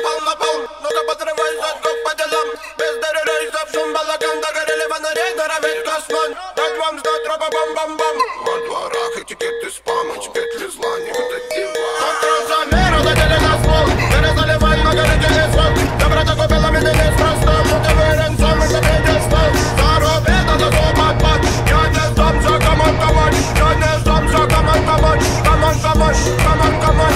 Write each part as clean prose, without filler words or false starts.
напал, напал. Ну-ка подрывайся, как по делам. Без рейсов, шум балаган. Догорели фонари, норовит космон. Как вам знать, тропа бам-бам-бам. Во дворах этикеты спама, петли зла не утатила. Контрзамер, надели на ствол. Перезаливай на горячий свод. Доброта купила меня неспроста. Будь уверен, сам и себе стал. Зарубит, это зуб-отпад. Я не сдамся, камон, камон. Я не сдамся, камон, камон. Камон, камон, камон, камон.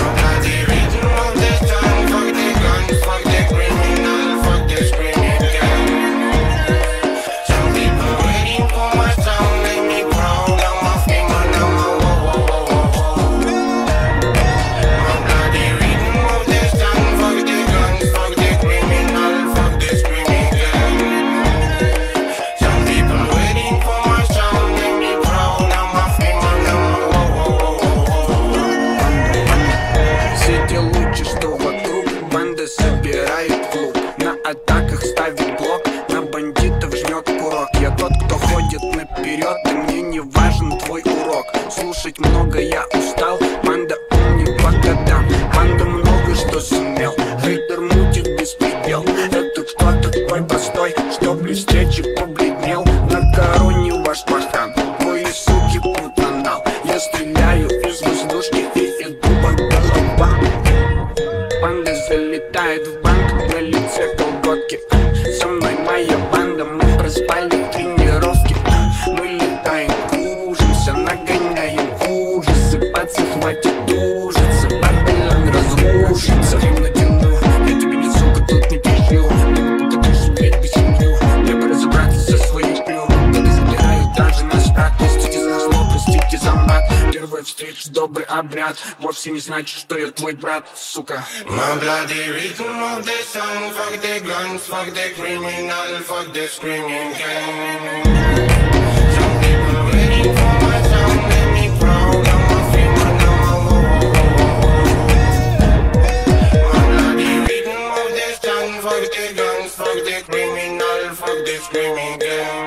Собирает клуб, на атаках ставит блок, на бандитов жмет курок. Я тот, кто ходит наперед, и мне не важен твой урок. Слушать много я устал, банда умник по годам. Банда много что сумел, хейтер мутит беспредел. Это кто такой простой, что при встрече побледнел? На короне ваш пахан, твои суки путанал. Я стреляю из воздушки и иду по головам. Банда залетает в банк, на лице колготки. Со мной моя банда, мы проспали тренировки. Мы летаем, кружимся, нагоняем ужасы. Пацан хватит ужиться, Babylon разрушится. Рим натяну, я тебе не сука, тут не пищу. Ты покатишь суметь без семью. Мне бы разобраться со своей плю. Когда забираю даже на штат. Простите за зло, простите за мат. Первая встреча, добрый обряд. Вовсе не значит, что я твой брат, сука. My bloody rhythm of the song. Fuck the guns, fuck the criminal, fuck the screaming gang. Some people waiting for my sound. Let me proud, I'm a female now. My bloody rhythm of the song. Fuck the guns, fuck the criminal, fuck the screaming gang.